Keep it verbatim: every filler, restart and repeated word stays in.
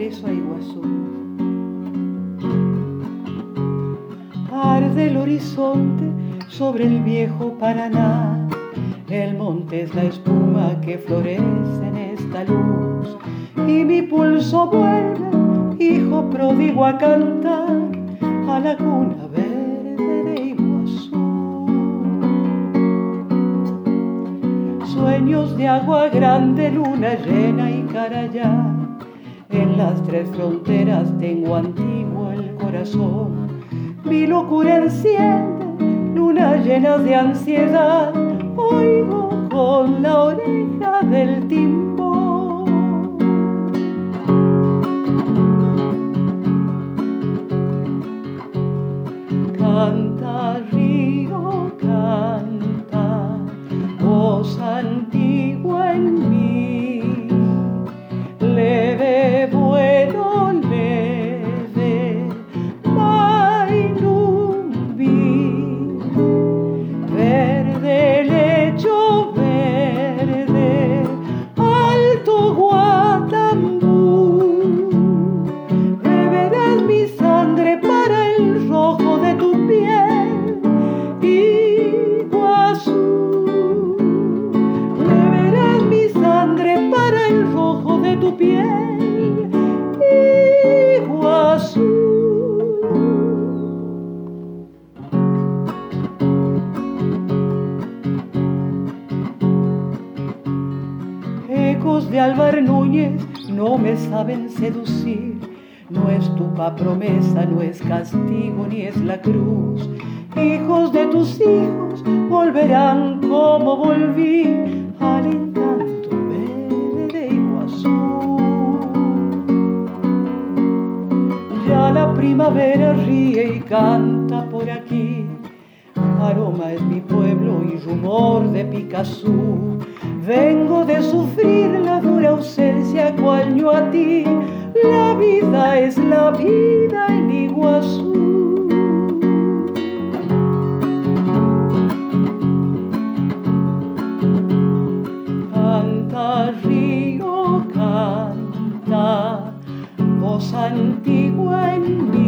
regreso a Iguazú. Arde el horizonte sobre el viejo Paraná, el monte es la espuma que florece en esta luz, y mi pulso vuelve, hijo pródigo, a cantar a la cuna verde de Iguazú. Sueños de agua grande, luna llena y carayá, en las tres fronteras tengo antiguo el corazón. Mi locura enciende, luna llena de ansiedad, oigo con la oreja del timbón. Canta río, canta, voz antigua en mí, leve vuelo, leve, Mayrumbi, verde lecho verde, alto Guatambú, beberás mi sangre para el rojo de tu piel, Iguazú, beberás mi sangre para el rojo de tu piel, Iguazú. Ecos de Álvar Núñez no me saben seducir, no es tu pa promesa, no es castigo ni es la cruz. Hijos de tus hijos volverán como volví al encanto verde de Iguazú. Ya la primavera ríe y canta por aquí, aroma es mi pueblo y rumor de Picazú. Vengo de sufrir la dura ausencia cual a ti, la vida es la vida en Iguazú. Canta río, canta, voz antigua en mí,